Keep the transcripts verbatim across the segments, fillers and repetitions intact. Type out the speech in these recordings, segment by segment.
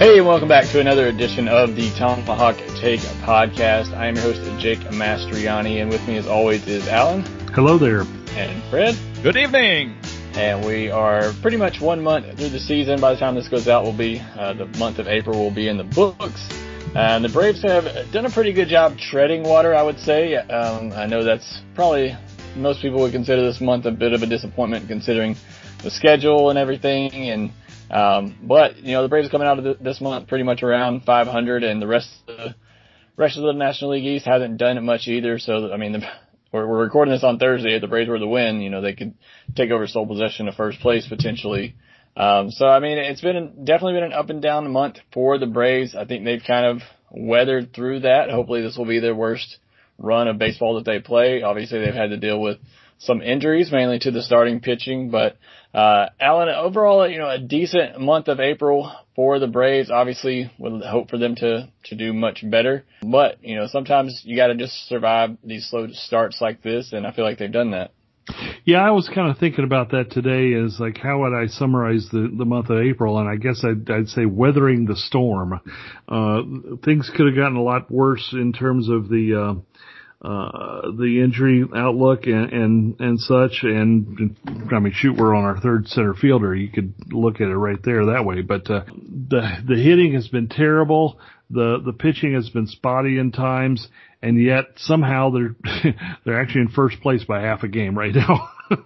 Hey, welcome back to another edition of the Tomahawk Take podcast. I am your host, Jake Mastriani, and with me as always is Alan. Hello there. And Fred. Good evening. And we are pretty much one month through the season. By the time this goes out, will be uh, the month of April will be in the books. And the Braves have done a pretty good job treading water, I would say. Um, I know that's probably, most people would consider this month a bit of a disappointment considering the schedule and everything. And um, but, you know, the Braves coming out of the, this month pretty much around five hundred, and the rest of the, rest of the National League East hasn't done it much either. So, I mean, the, we're, we're recording this on Thursday. If the Braves were to win, you know, they could take over sole possession of first place potentially. Um, so, I mean, it's been definitely been an up and down month for the Braves. I think they've kind of weathered through that. Hopefully this will be their worst run of baseball that they play. Obviously, they've had to deal with some injuries, mainly to the starting pitching. But, uh, Alan, overall, you know, a decent month of April for the Braves. Obviously, would hope for them to, to do much better. But, you know, sometimes you got to just survive these slow starts like this, and I feel like they've done that. Yeah, I was kind of thinking about that today is like, how would I summarize the, the month of April? And I guess I'd, I'd say weathering the storm. Uh, things could have gotten a lot worse in terms of the, uh, uh, the injury outlook and, and, and such. And I mean, shoot, we're on our third center fielder. You could look at it right there that way. But, uh, the, the hitting has been terrible. The, the pitching has been spotty in times. And yet somehow they're, they're actually in first place by half a game right now.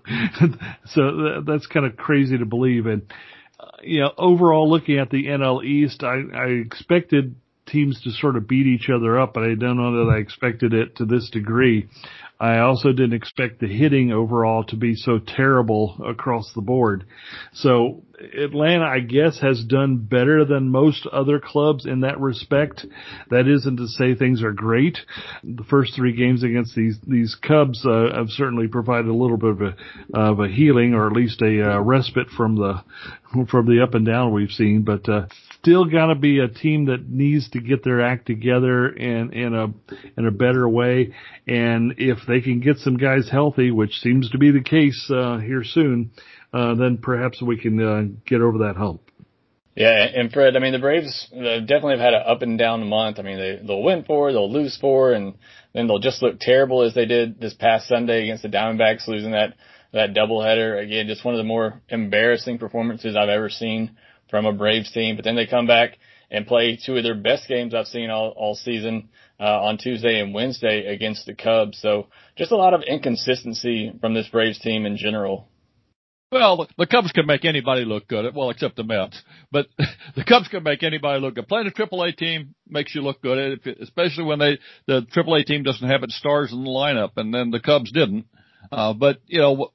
So that's kind of crazy to believe. And, uh, you know, overall looking at the N L East, I, I expected teams to sort of beat each other up, but I don't know that I expected it to this degree. I also didn't expect the hitting overall to be so terrible across the board. So Atlanta, I guess, has done better than most other clubs in that respect. That isn't to say things are great. The first three games against these, these Cubs, uh, have certainly provided a little bit of a, of a healing, or at least a uh, respite from the, from the up and down we've seen, but, uh, still gotta be a team that needs to get their act together in, in a, in a better way. And if they can get some guys healthy, which seems to be the case, uh, here soon, uh, then perhaps we can, uh, get over that hump. Yeah, and Fred, I mean, the Braves definitely have had an up and down month. I mean, they, they'll win four, they'll lose four, and then they'll just look terrible as they did this past Sunday against the Diamondbacks, losing that, that doubleheader. Again, just one of the more embarrassing performances I've ever seen from a Braves team. But then they come back and play two of their best games I've seen all, all season, uh, on Tuesday and Wednesday against the Cubs. So just a lot of inconsistency from this Braves team in general. Well, the Cubs can make anybody look good, well, except the Mets. But the Cubs can make anybody look good. Playing a triple A team makes you look good, especially when they the triple A team doesn't have its stars in the lineup, and then the Cubs didn't. Uh, but, you know,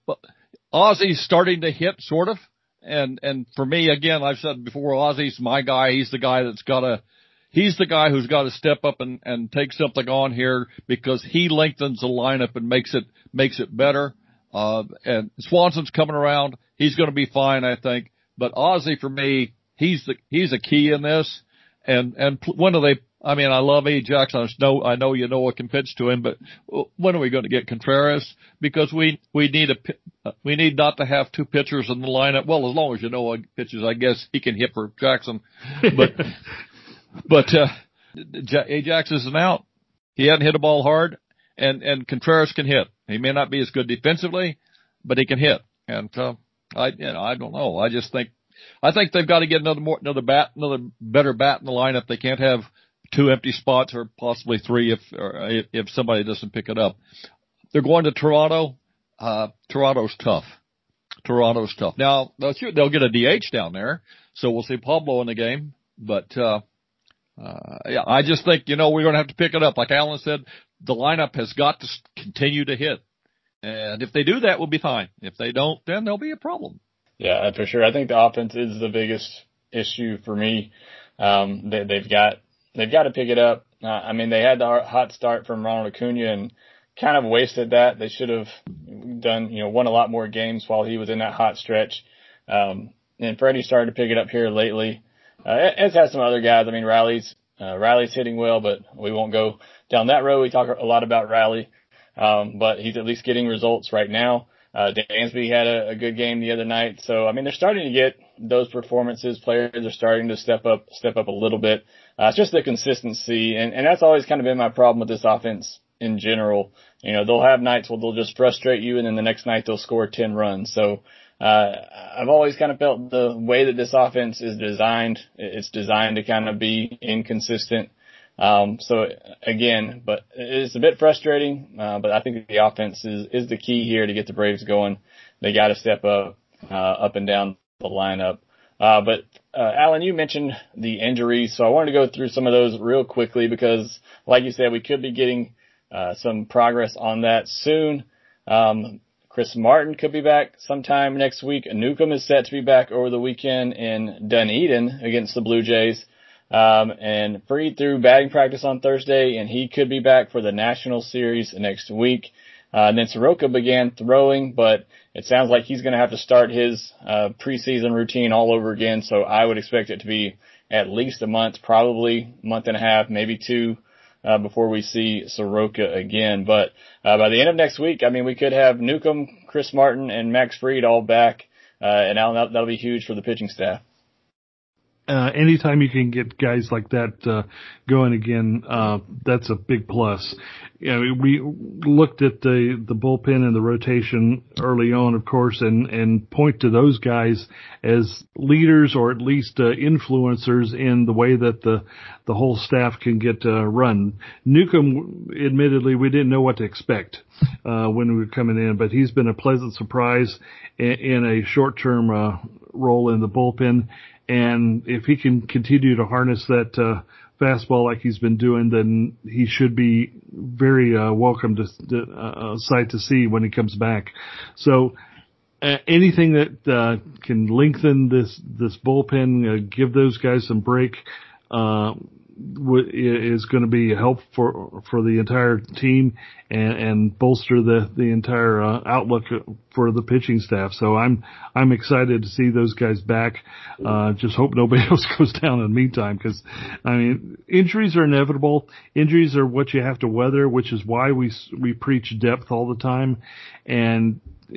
Ozzy's starting to hit, sort of. And, and for me, again, I've said before, Ozzy's my guy. He's the guy that's got to, he's the guy who's got to step up and, and take something on here, because he lengthens the lineup and makes it, makes it better. Uh, and Swanson's coming around. He's going to be fine, I think. But Ozzy, for me, he's the, he's a key in this. And, and when do they, I mean, I love Ajax. I know, I know you know what can pitch to him, but when are we going to get Contreras? Because we, we need a, we need not to have two pitchers in the lineup. Well, as long as you know what pitches, I guess he can hit for Jackson. But, but, uh, Ajax isn't out. He hadn't hit a ball hard, and, and Contreras can hit. He may not be as good defensively, but he can hit. And, uh, I, you know, I don't know. I just think, I think they've got to get another more, another bat, another better bat in the lineup. They can't have two empty spots, or possibly three if, or if somebody doesn't pick it up. They're going to Toronto. Uh, Toronto's tough. Toronto's tough. Now, they'll, they'll get a D H down there, so we'll see Pablo in the game. But, uh, uh, yeah, I just think, you know, we're going to have to pick it up. Like Alan said, the lineup has got to continue to hit. And if they do that, we'll be fine. If they don't, then there'll be a problem. Yeah, for sure. I think the offense is the biggest issue for me. Um, they, they've got, they've got to pick it up. Uh, I mean, they had the hot start from Ronald Acuna and kind of wasted that. They should have done, you know, won a lot more games while he was in that hot stretch. Um, and Freddie started to pick it up here lately. Uh, as has some other guys. I mean, Riley's, uh, Riley's hitting well, but we won't go down that road. We talk a lot about Riley. Um, but he's at least getting results right now. Uh, Dansby had a, a good game the other night. So, I mean, they're starting to get those performances. Players are starting to step up, step up a little bit. Uh, it's just the consistency. And, and that's always kind of been my problem with this offense in general. You know, they'll have nights where they'll just frustrate you, and then the next night they'll score ten runs. So, uh, I've always kind of felt the way that this offense is designed, it's designed to kind of be inconsistent. Um, so again, but it's a bit frustrating, uh, but I think the offense is, is the key here to get the Braves going. They got to step up, uh, up and down the lineup. Uh, but, uh, Alan, you mentioned the injuries, so I wanted to go through some of those real quickly because, like you said, we could be getting, uh, some progress on that soon. Um, Chris Martin could be back sometime next week. Newcomb is set to be back over the weekend in Dunedin against the Blue Jays. Um, and Fried through batting practice on Thursday, and he could be back for the National Series next week. Uh, and then Soroka began throwing, but it sounds like he's going to have to start his, uh, preseason routine all over again. So I would expect it to be at least a month, probably a month and a half, maybe two, uh, before we see Soroka again. But, uh, by the end of next week, I mean, we could have Newcomb, Chris Martin, and Max Fried all back. Uh, and that'll, that'll be huge for the pitching staff. Uh, anytime you can get guys like that, uh, going again, uh, that's a big plus. You know, we looked at the, the bullpen and the rotation early on, of course, and, and point to those guys as leaders or at least, uh, influencers in the way that the, the whole staff can get, uh, run. Newcomb, admittedly, we didn't know what to expect, uh, when we were coming in, but he's been a pleasant surprise in, in a short-term, uh, role in the bullpen. And if he can continue to harness that uh, fastball like he's been doing, then he should be very uh, welcome to, to uh, sight to see when he comes back. So uh, anything that uh, can lengthen this this bullpen, uh, give those guys some break, uh, w- is going to be a help for for the entire team and, and bolster the the entire uh, outlook for the pitching staff. So I'm I'm excited to see those guys back. Uh, just hope nobody else goes down in the meantime, because I mean injuries are inevitable. Injuries are what you have to weather, which is why we we preach depth all the time. And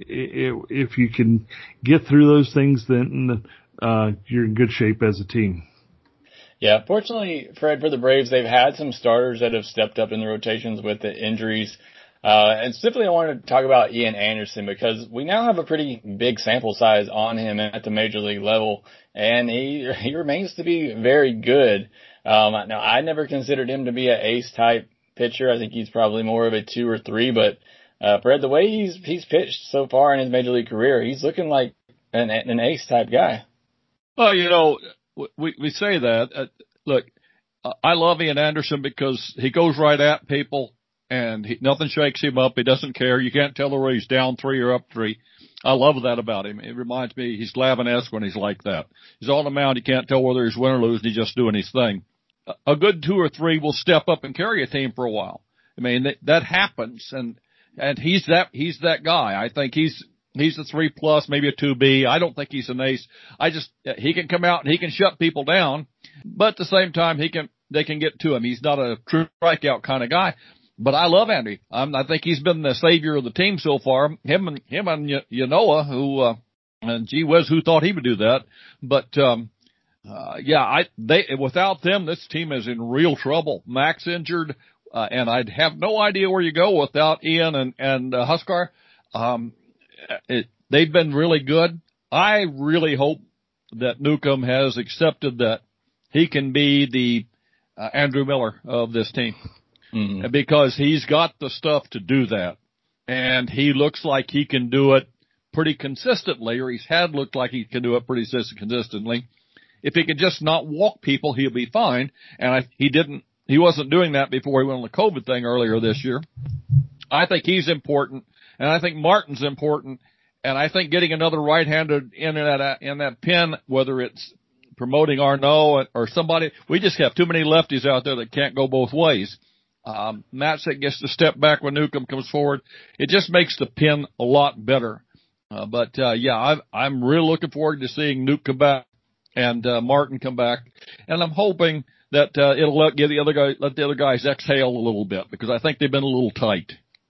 if you can get through those things, then uh, you're in good shape as a team. Yeah, fortunately, Fred, for the Braves, they've had some starters that have stepped up in the rotations with the injuries. Uh, and specifically I wanted to talk about Ian Anderson because we now have a pretty big sample size on him at the major league level, and he he remains to be very good. Um, now, I never considered him to be an ace-type pitcher. I think he's probably more of a two or three, but uh, Fred, the way he's he's pitched so far in his major league career, he's looking like an, an ace-type guy. Well, you know, we we say that. Uh, look, I love Ian Anderson because he goes right at people. And he, nothing shakes him up. He doesn't care. You can't tell whether he's down three or up three. I love that about him. It reminds me, he's Glavine-esque when he's like that. He's on the mound. You can't tell whether he's win or lose. He's just doing his thing. A good two or three will step up and carry a team for a while. I mean, that, that happens. And, and he's that, he's that guy. I think he's, he's a three plus, maybe a two B. I don't think he's an ace. I just, he can come out and he can shut people down, but at the same time, he can, they can get to him. He's not a true strikeout kind of guy. But I love Andy. Um, I think he's been the savior of the team so far. Him and him and Yanoa, who uh, and gee whiz, who thought he would do that? But um, uh, yeah, I they without them, this team is in real trouble. Max injured, uh, and I'd have no idea where you go without Ian and and uh, Huskar. Um, it, they've been really good. I really hope that Newcomb has accepted that he can be the uh, Andrew Miller of this team. Mm-hmm. Because he's got the stuff to do that. And he looks like he can do it pretty consistently, or he's had looked like he can do it pretty consistently. If he could just not walk people, he'll be fine. And I, he didn't, he wasn't doing that before he went on the COVID thing earlier this year. I think he's important, and I think Martin's important, and I think getting another right-handed in that, in that pen, whether it's promoting Arnaud or somebody, we just have too many lefties out there that can't go both ways. Um, Matzek gets to step back when Newcomb comes forward. It just makes the pin a lot better. Uh, but, uh, yeah, I've, I'm really looking forward to seeing Nuke come back and, uh, Martin come back. And I'm hoping that, uh, it'll let, give the other guy, let the other guys exhale a little bit because I think they've been a little tight.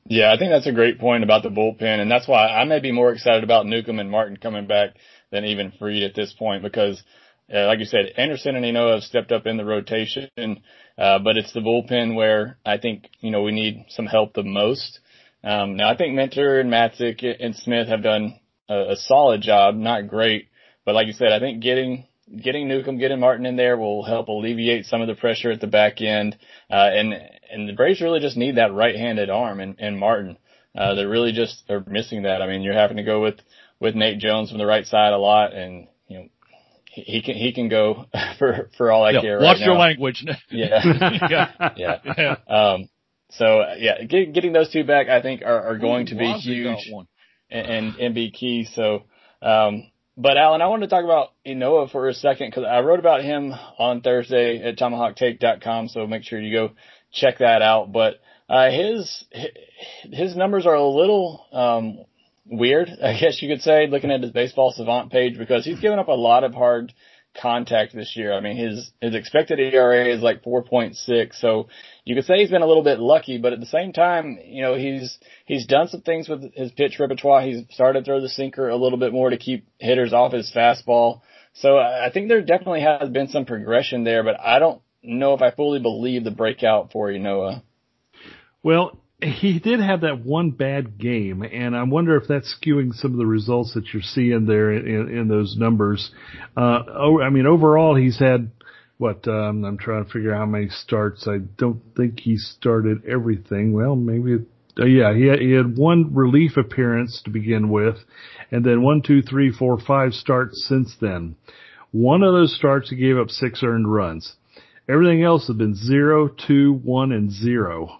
Yeah, I think that's a great point about the bullpen, and that's why I may be more excited about Newcomb and Martin coming back than even Fried at this point because, uh, like you said, Anderson and Enoa have stepped up in the rotation, uh, but it's the bullpen where I think, you know, we need some help the most. Um, now, I think Mentor and Matzik and Smith have done a, a solid job, not great, but like you said, I think getting getting Newcomb, getting Martin in there will help alleviate some of the pressure at the back end, uh, and and the Braves really just need that right-handed arm in, in Martin. Uh, they really just are missing that. I mean, you're having to go with, with Nate Jones from the right side a lot, and, you know, he, he can, he can go for, for all I yeah, care watch right your now. language. Yeah. yeah. yeah. yeah. Um, so yeah, get, getting those two back, I think are, are going to be Wazzy huge got one. and, and, and be key. So, um, but Alan, I wanted to talk about Enoa for a second because I wrote about him on Thursday at tomahawk take dot com. So make sure you go check that out. But uh, his his numbers are a little um, weird, I guess you could say, looking at his Baseball Savant page because he's given up a lot of hard contact this year. I mean, his his expected E R A is like four point six, so you could say he's been a little bit lucky, but at the same time, you know, he's he's done some things with his pitch repertoire. He's started to throw the sinker a little bit more to keep hitters off his fastball. So I think there definitely has been some progression there, but I don't know if I fully believe the breakout for Enoa. Well, he did have that one bad game, and I wonder if that's skewing some of the results that you're seeing there in, in those numbers. Uh, oh, I mean, overall, he's had, what, um, I'm trying to figure out how many starts. I don't think he started everything. Well, maybe, it, uh, yeah, he had, he had one relief appearance to begin with, and then one, two, three, four, five starts since then. One of those starts, he gave up six earned runs. Everything else has been zero, two, one, and zero.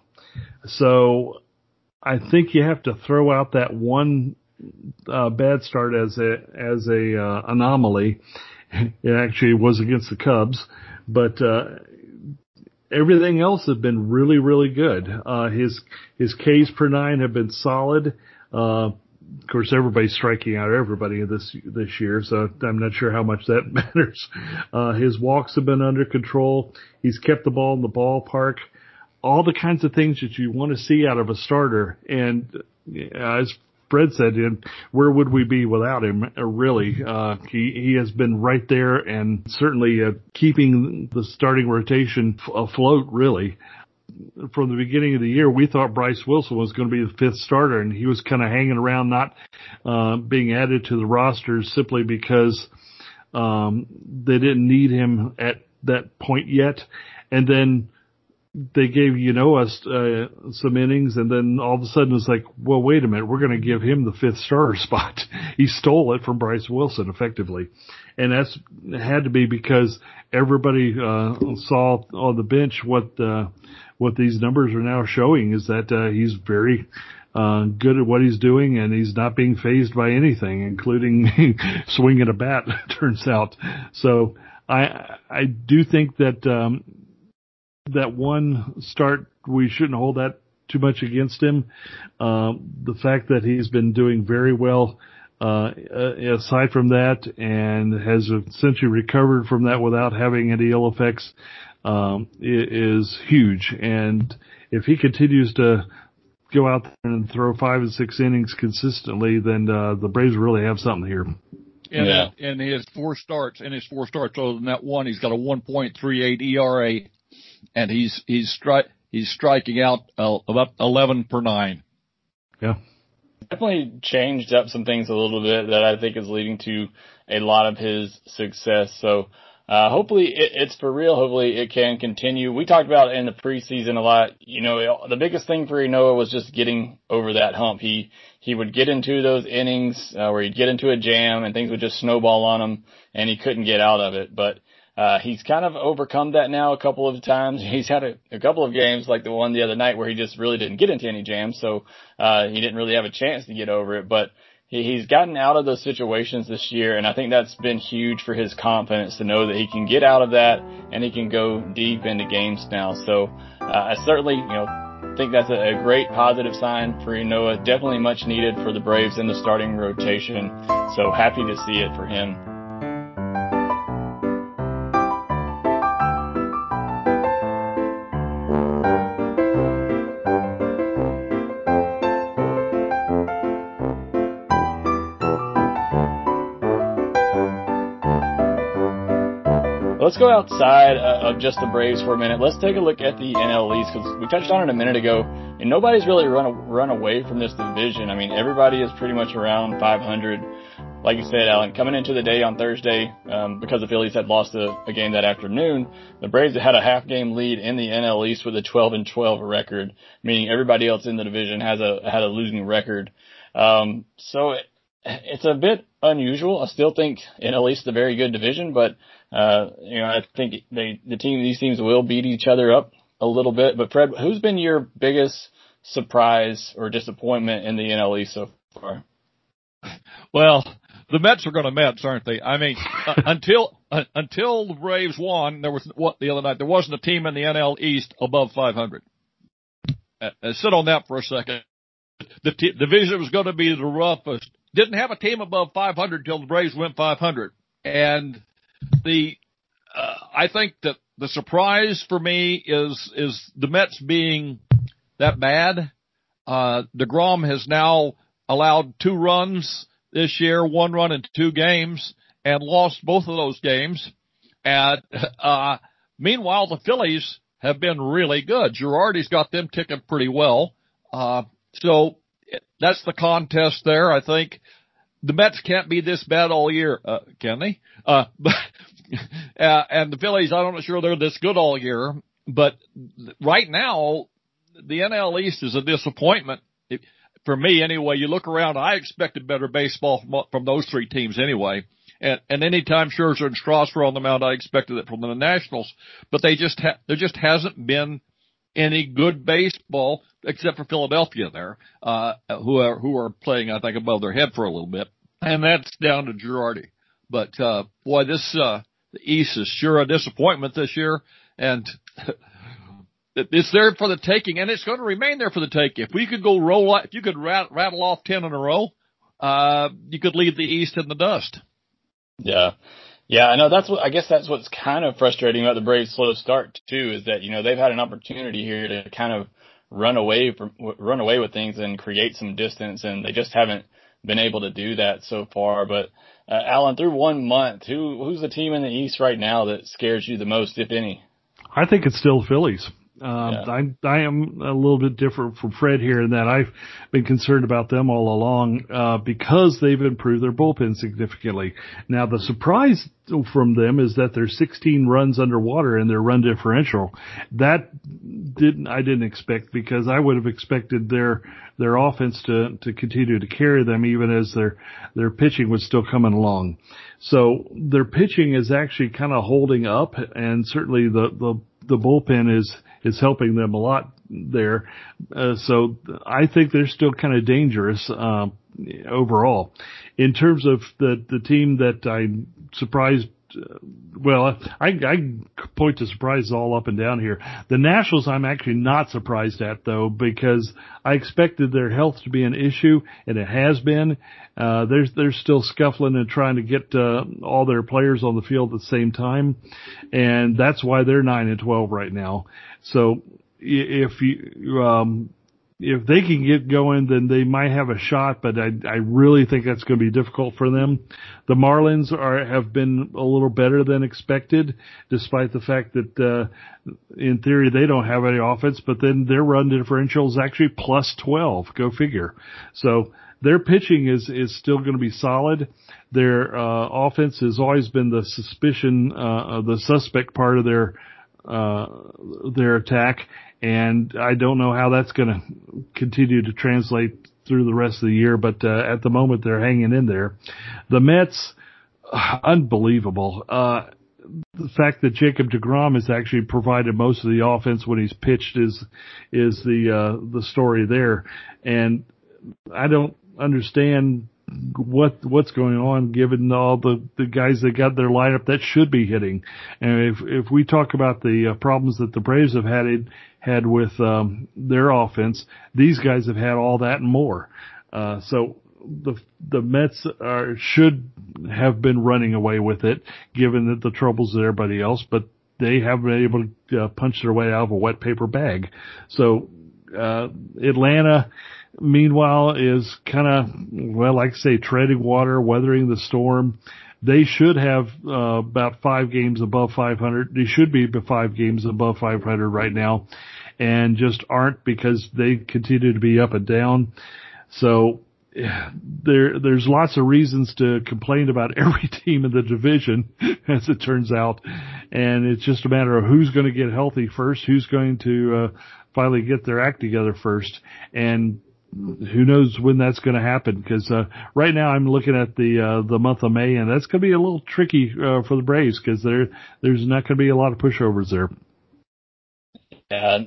So I think you have to throw out that one uh, bad start as a as a uh, anomaly. It actually was against the Cubs, but uh, everything else has been really, really good. Uh, his his Ks per nine have been solid. Uh, of course, everybody's striking out everybody this this year, so I'm not sure how much that matters. Uh, his walks have been under control. He's kept the ball in the ballpark. All the kinds of things that you want to see out of a starter. And uh, as Fred said, and where would we be without him, uh, really? Uh, he, he has been right there and certainly uh, keeping the starting rotation f- afloat, really. From the beginning of the year, we thought Bryce Wilson was going to be the fifth starter, and he was kind of hanging around, not uh, being added to the rosters simply because um, they didn't need him at that point yet. And then they gave, you know, us uh, some innings, and then all of a sudden it's like, well, wait a minute, we're going to give him the fifth starter spot. He stole it from Bryce Wilson, effectively. And that's had to be because everybody uh, saw on the bench what uh, what these numbers are now showing is that uh, he's very uh, good at what he's doing, and he's not being fazed by anything, including swinging a bat, turns out. So I I do think that um, that one start, we shouldn't hold that too much against him. Uh, the fact that he's been doing very well uh, aside from that and has essentially recovered from that without having any ill effects um, is huge. And if he continues to go out there and throw five and six innings consistently, then uh, the Braves really have something here. And, yeah. and his four starts, in his four starts, other than that one, he's got a one point three eight E R A. And he's he's stri- he's striking out uh, about eleven per nine. Yeah, definitely changed up some things a little bit that I think is leading to a lot of his success. So uh, hopefully it, it's for real. Hopefully it can continue. We talked about it in the preseason a lot. You know, the biggest thing for Enoa was just getting over that hump. He he would get into those innings uh, where he'd get into a jam and things would just snowball on him, and he couldn't get out of it. But Uh, he's kind of overcome that now a couple of times. He's had a, a couple of games like the one the other night where he just really didn't get into any jams, so uh, he didn't really have a chance to get over it. But he, he's gotten out of those situations this year, and I think that's been huge for his confidence to know that he can get out of that and he can go deep into games now. So uh, I certainly, you know, think that's a, a great positive sign for Enoa. Definitely much needed for the Braves in the starting rotation. So happy to see it for him. let's go outside uh, of just the Braves for a minute. Let's take a look at the N L East, because we touched on it a minute ago, and nobody's really run run away from this division. I mean, everybody is pretty much around five hundred. Like you said, Alan, coming into the day on Thursday, um, because the Phillies had lost a, a game that afternoon, the Braves had a half-game lead in the N L East with a twelve and twelve record, meaning everybody else in the division has a had a losing record. Um, so it, it's a bit unusual. I still think N L East is a very good division, but uh, you know, I think they the team these teams will beat each other up a little bit. But Fred, who's been your biggest surprise or disappointment in the N L East so far? Well, the Mets are going to Mets, aren't they? I mean, uh, until uh, until the Braves won, there was what the other night. There wasn't a team in the N L East above five hundred. Uh, uh, sit on that for a second. The t- division was going to be the roughest. Didn't have a team above five hundred until the Braves went five hundred. And the uh, I think that the surprise for me is is the Mets being that bad. Uh, DeGrom has now allowed two runs this year, one run in two games, and lost both of those games. And uh, meanwhile, the Phillies have been really good. Girardi's got them ticking pretty well. Uh, so that's the contest there. I think the Mets can't be this bad all year, uh, can they? Uh, but, uh, and the Phillies, I'm not sure they're this good all year. But right now, the N L East is a disappointment. It, For me, anyway, you look around, I expected better baseball from, from those three teams anyway. And, and anytime Scherzer and Strasburg on the mound, I expected it from the Nationals. But they just ha- there just hasn't been any good baseball except for Philadelphia there, uh, who are, who are playing, I think, above their head for a little bit. And that's down to Girardi. But, uh, boy, this, uh, the East is sure a disappointment this year. And it's there for the taking, and it's going to remain there for the taking. If we could go roll, if you could rat, rattle off ten in a row, uh, you could leave the East in the dust. Yeah. Yeah, I know that's what, I guess that's what's kind of frustrating about the Braves' slow start too, is that, you know, they've had an opportunity here to kind of run away from, run away with things and create some distance, and they just haven't been able to do that so far. But, uh, Alan, through one month, who, who's the team in the East right now that scares you the most, if any? I think it's still Phillies. Um, yeah. I, I am a little bit different from Fred here in that I've been concerned about them all along, uh, because they've improved their bullpen significantly. Now, the surprise from them is that they're sixteen runs underwater in their run differential. That didn't, I didn't expect, because I would have expected their, their offense to, to continue to carry them even as their, their pitching was still coming along. So their pitching is actually kind of holding up, and certainly the, the, the bullpen is, is helping them a lot there. Uh, so I think they're still kind of dangerous, um, overall. In terms of the, the team that I'm surprised, uh, well, I, I point to surprises all up and down here. The Nationals I'm actually not surprised at, though, because I expected their health to be an issue, and it has been. Uh, they're, they're still scuffling and trying to get, uh, all their players on the field at the same time. And that's why they're nine and twelve right now. So if you, um, if they can get going, then they might have a shot, but I, I really think that's going to be difficult for them. The Marlins are, have been a little better than expected, despite the fact that, uh, in theory they don't have any offense, but then their run differential is actually plus twelve. Go figure. So their pitching is, is still going to be solid. Their, uh, offense has always been the suspicion, uh, the suspect part of their, uh, their attack. And I don't know how that's going to continue to translate through the rest of the year, but uh, at the moment they're hanging in there. The Mets, uh, unbelievable. Uh, the fact that Jacob deGrom has actually provided most of the offense when he's pitched is is the uh, the story there. And I don't understand what what's going on, given all the the guys that got their lineup that should be hitting. And if if we talk about the uh, problems that the Braves have had it, had with um, their offense, these guys have had all that and more. Uh, so the the Mets are should have been running away with it, given that the troubles of everybody else, but they haven't been able to uh, punch their way out of a wet paper bag. So uh, Atlanta, meanwhile, is kind of, well, like I say, treading water, weathering the storm. they should have uh, about five games above five hundred. They should be five games above five hundred right now, and just aren't because they continue to be up and down. So there, there's lots of reasons to complain about every team in the division, as it turns out, and it's just a matter of who's going to get healthy first, who's going to uh, finally get their act together first, and who knows when that's going to happen, because uh, right now I'm looking at the uh, the month of May, and that's going to be a little tricky uh, for the Braves, because there there's not going to be a lot of pushovers there. Yeah,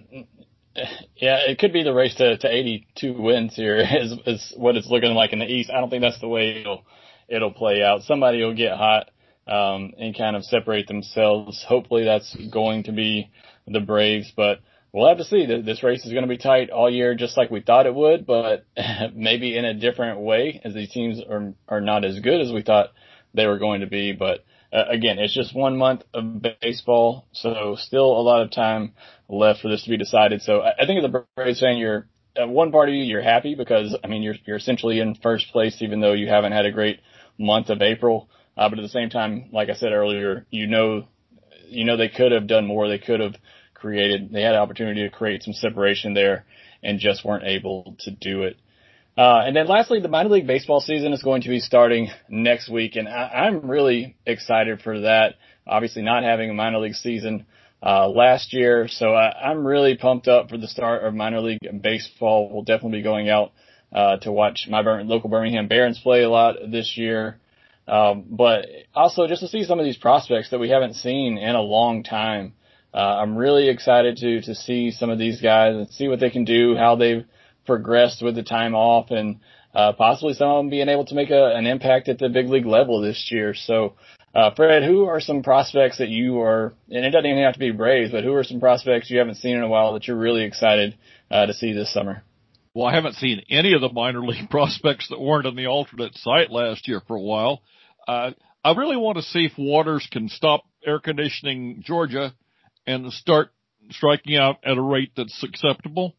yeah, it could be the race to, to eighty-two wins here is, is what it's looking like in the East. I don't think that's the way it'll it'll play out. Somebody will get hot um, and kind of separate themselves. Hopefully that's going to be the Braves, but we'll have to see. This race is going to be tight all year, just like we thought it would, but maybe in a different way, as these teams are are not as good as we thought they were going to be. But uh, again, it's just one month of baseball, so still a lot of time left for this to be decided. So I, I think as a Braves fan, you're uh, one part of you, you're happy because I mean you're you're essentially in first place, even though you haven't had a great month of April. Uh, but at the same time, like I said earlier, you know, you know they could have done more. They could have created, they had an opportunity to create some separation there and just weren't able to do it. Uh, and then lastly, the minor league baseball season is going to be starting next week, and I, I'm really excited for that. Obviously not having a minor league season uh, last year, so I, I'm really pumped up for the start of minor league baseball. We'll definitely be going out uh, to watch my local Birmingham Barons play a lot this year. Um, but also just to see some of these prospects that we haven't seen in a long time. Uh, I'm really excited to, to see some of these guys and see what they can do, how they've progressed with the time off, and uh, possibly some of them being able to make a, an impact at the big league level this year. So, uh, Fred, who are some prospects that you are, and it doesn't even have to be Braves, but who are some prospects you haven't seen in a while that you're really excited uh, to see this summer? Well, I haven't seen any of the minor league prospects that weren't on the alternate site last year for a while. Uh, I really want to see if Waters can stop air conditioning Georgia and start striking out at a rate that's acceptable.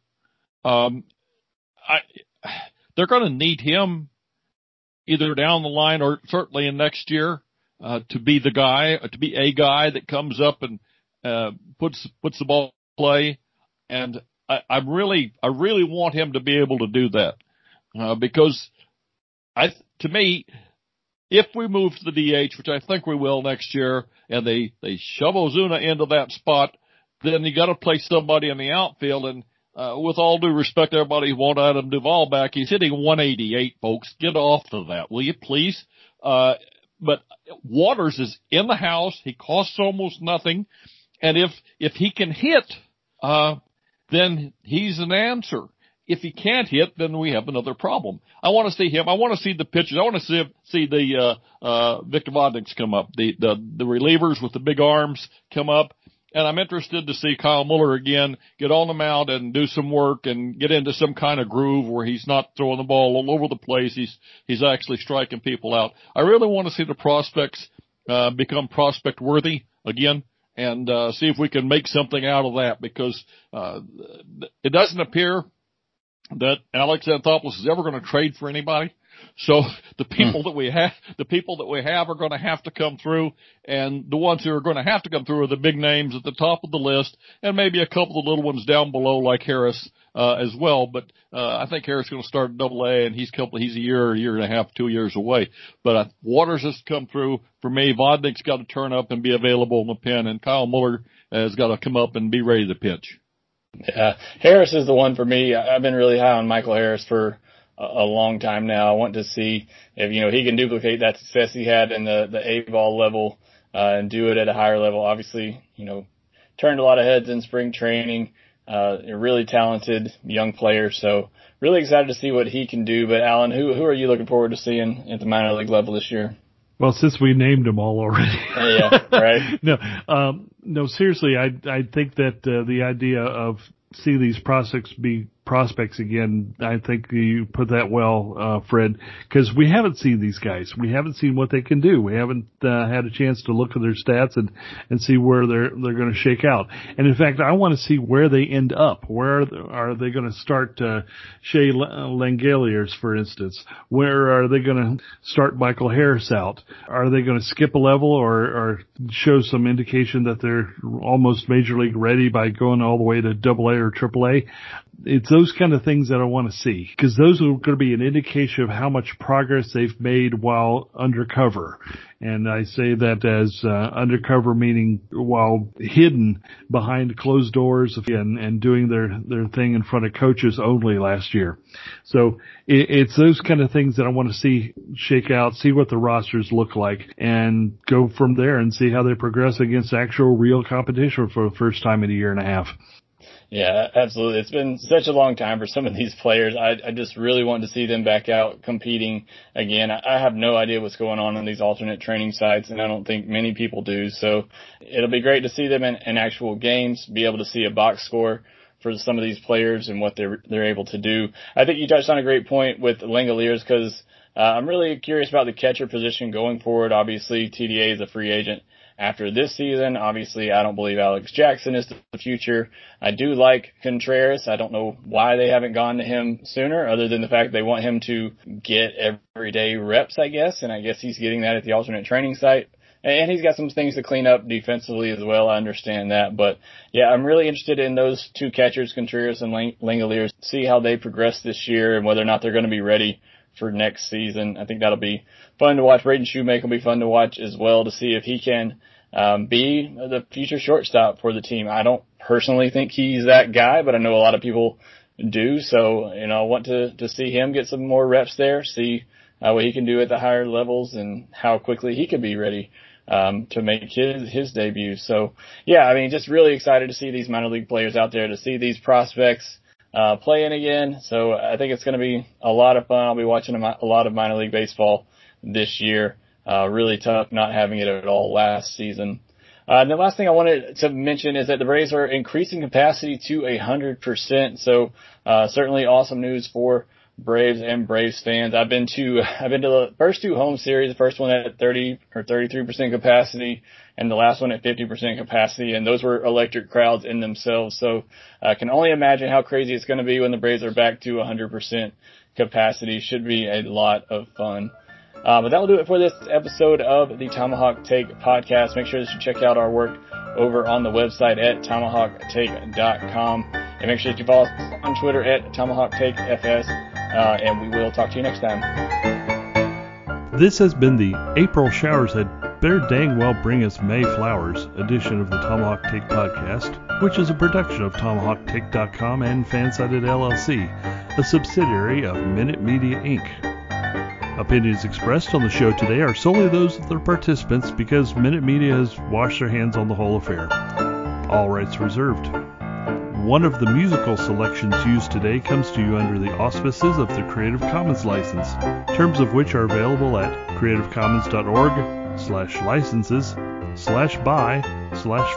Um, I, they're going to need him either down the line or certainly in next year uh, to be the guy, to be a guy that comes up and uh, puts puts the ball in play. And I, I really, I really want him to be able to do that uh, because I, to me, if we move to the D H, which I think we will next year, and they, they shove Ozuna into that spot, then you got to play somebody in the outfield. And uh, with all due respect to everybody who won't Adam Duvall back, he's hitting one eighty-eight, folks. Get off of that, will you, please? Uh, but Waters is in the house. He costs almost nothing. And if, if he can hit, uh, then he's an answer. If he can't hit, then we have another problem. I want to see him. I want to see the pitchers. I want to see see the uh, uh, Victor Vodniks come up, the, the the relievers with the big arms come up, and I'm interested to see Kyle Muller again get on the mound and do some work and get into some kind of groove where he's not throwing the ball all over the place. He's he's actually striking people out. I really want to see the prospects uh, become prospect worthy again. And uh, see if we can make something out of that, because uh, it doesn't appear that Alex Anthopoulos is ever going to trade for anybody. So the people hmm. that we have, the people that we have are going to have to come through, and the ones who are going to have to come through are the big names at the top of the list, and maybe a couple of little ones down below like Harris uh, as well. But uh, I think Harris is going to start at Double A, and he's couple, he's a year, a year and a half, two years away. But uh, Waters has come through for me. Vodnik's got to turn up and be available in the pen, and Kyle Muller has got to come up and be ready to pitch. Yeah, Harris is the one for me. I've been really high on Michael Harris for a long time now. I want to see if, you know, he can duplicate that success he had in the, the A-ball level uh, and do it at a higher level. Obviously, you know, turned a lot of heads in spring training, uh, a really talented young player. So really excited to see what he can do. But Alan, who, who are you looking forward to seeing at the minor league level this year? Well, since we named them all already. Yeah, right. no, um, no, seriously, I, I think that uh, the idea of see these prospects be prospects again. I think you put that well, uh, Fred, because we haven't seen these guys. We haven't seen what they can do. We haven't uh, had a chance to look at their stats and, and see where they're they're going to shake out. And in fact, I want to see where they end up. Where are they, are they going to start uh, Shea Langeliers, for instance? Where are they going to start Michael Harris out? Are they going to skip a level or, or show some indication that they're almost major league ready by going all the way to double A or triple A? It's those kind of things that I want to see, because those are going to be an indication of how much progress they've made while undercover. And I say that as uh, undercover meaning while hidden behind closed doors and, and doing their, their thing in front of coaches only last year. So it, it's those kind of things that I want to see shake out, see what the rosters look like, and go from there and see how they progress against actual real competition for the first time in a year and a half. Yeah, absolutely. It's been such a long time for some of these players. I, I just really want to see them back out competing again. I, I have no idea what's going on on these alternate training sites, and I don't think many people do. So it'll be great to see them in, in actual games, be able to see a box score for some of these players and what they're they're able to do. I think you touched on a great point with Langeliers, because uh, I'm really curious about the catcher position going forward. Obviously, T D A is a free agent after this season. Obviously, I don't believe Alex Jackson is the future. I do like Contreras. I don't know why they haven't gone to him sooner, other than the fact they want him to get everyday reps, I guess. And I guess he's getting that at the alternate training site. And he's got some things to clean up defensively as well. I understand that. But, yeah, I'm really interested in those two catchers, Contreras and Langeliers, see how they progress this year and whether or not they're going to be ready for next season. I think that'll be fun to watch. Braden Shoemaker will be fun to watch as well, to see if he can um, be the future shortstop for the team. I don't personally think he's that guy, but I know a lot of people do. So, you know, I want to, to see him get some more reps there, see uh, what he can do at the higher levels and how quickly he could be ready um, to make his, his debut. So, yeah, I mean, just really excited to see these minor league players out there, to see these prospects uh, playing again. So I think it's going to be a lot of fun. I'll be watching a, a lot of minor league baseball this year. Uh, really tough not having it at all last season. Uh, and the last thing I wanted to mention is that the Braves are increasing capacity to one hundred percent. So, uh, certainly awesome news for Braves and Braves fans. I've been to, I've been to the first two home series, the first one at thirty or thirty-three percent capacity and the last one at fifty percent capacity. And those were electric crowds in themselves. So I can only imagine how crazy it's going to be when the Braves are back to one hundred percent capacity. Should be a lot of fun. Uh, but that will do it for this episode of the Tomahawk Take podcast. Make sure that you check out our work over on the website at tomahawk take dot com. And make sure that you follow us on Twitter at tomahawk take f s. Uh, and we will talk to you next time. This has been the April Showers Had Better Dang Well Bring Us May Flowers edition of the Tomahawk Take podcast, which is a production of tomahawk take dot com and Fansided L L C, a subsidiary of Minute Media, Incorporated. Opinions expressed on the show today are solely those of the participants because Minute Media has washed their hands on the whole affair. All rights reserved. One of the musical selections used today comes to you under the auspices of the Creative Commons license, terms of which are available at creative commons dot org slash licenses slash by slash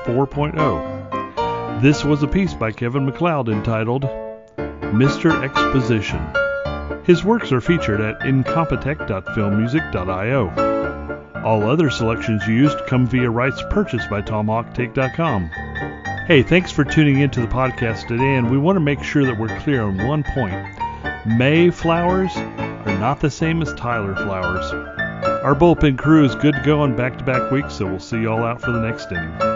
4.0. This was a piece by Kevin MacLeod entitled Mister Exposition. His works are featured at incompetech dot film music dot i o. All other selections used come via rights purchased by tomahawk take dot com. Hey, thanks for tuning into the podcast today, and we want to make sure that we're clear on one point. May flowers are not the same as Tyler flowers. Our bullpen crew is good to go on back-to-back weeks, so we'll see you all out for the next inning.